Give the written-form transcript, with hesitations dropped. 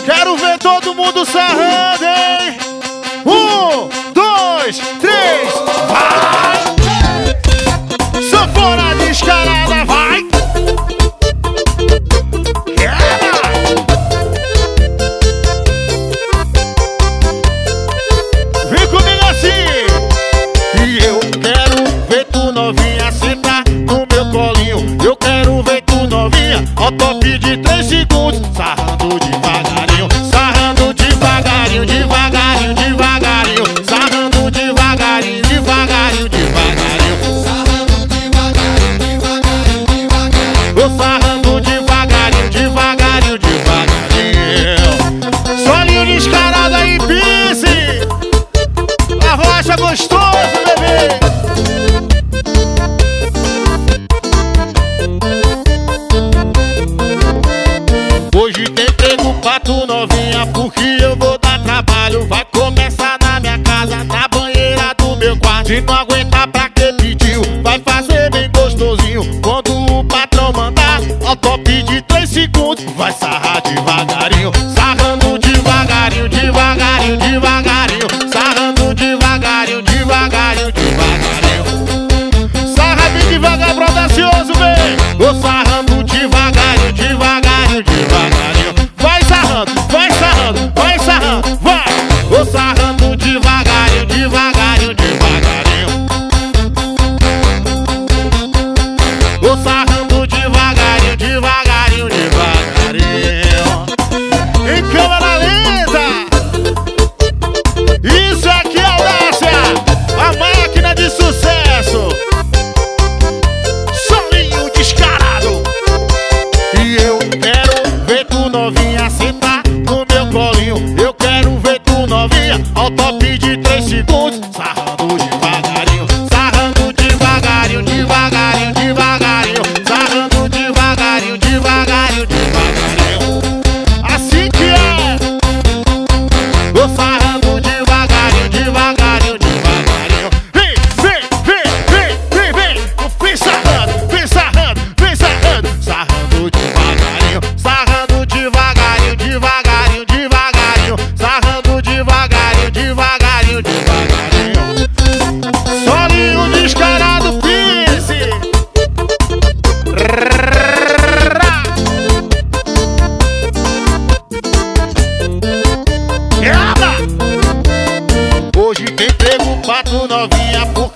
Quero ver todo mundo sarrando, hein? 1, 2, 3, vai! Sanfona descarada, vai! Vem comigo assim! E eu quero ver tu novinha sentar no meu colinho. Eu quero ver tu novinha ao top de 3 segundos, sarrando devagarinho, sarrando devagarinho, devagarinho, devagarinho, sarrando devagarinho, devagarinho, devagarinho, sarrando devagarinho, devagarinho, devagarinho, eu sarrando devagarinho, devagarinho, devagarinho. Solinho descarado aí, Pisse! A rocha gostoso, bebê! Hoje tem pego pra tu novinha, porque eu vou dar trabalho. Vai começar na minha casa, na banheira do meu quarto. Se não aguentar pra que pediu, vai fazer bem gostosinho. Quando o patrão mandar, ao top de 3 segundos, vai sarrar devagarinho, sarrando devagarinho, devagarinho, devagarinho, sarrando devagarinho, devagarinho, devagarinho. Sarra bem devagar, pro audacioso, vem! Vou sarrando devagarinho, devagarinho, devagarinho. Vai sarrando, vai sarrando, vai sarrando, vai! Vou sarrando devagarinho, devagarinho, devagarinho. Vou sarrando devagarinho, devagarinho, devagarinho. Em câmera lenta! Isso aqui é audácia! A máquina de sucesso! Solinho descarado! E eu quero ver tu novinha sentar no meu colinho. Eu quero ver tu novinha ao top de 3 segundos, sarrando devagarinho, sarrando devagarinho, devagarinho, devagarinho, sarrando devagarinho, devagarinho, devagarinho. Assim que é! Vou sarrando devagarinho, devagarinho, devagarinho. Vem, vem, vem, vem, vem, vem! Vem sarrando, vem sarrando, vem sarrando, sarrando devagarinho, sarrando devagarinho, devagarinho, devagarinho, sarrando devagarinho, devagarinho, devagarinho. Solinho descarado, Pisse! Hoje tem pego pra tu novinha, porque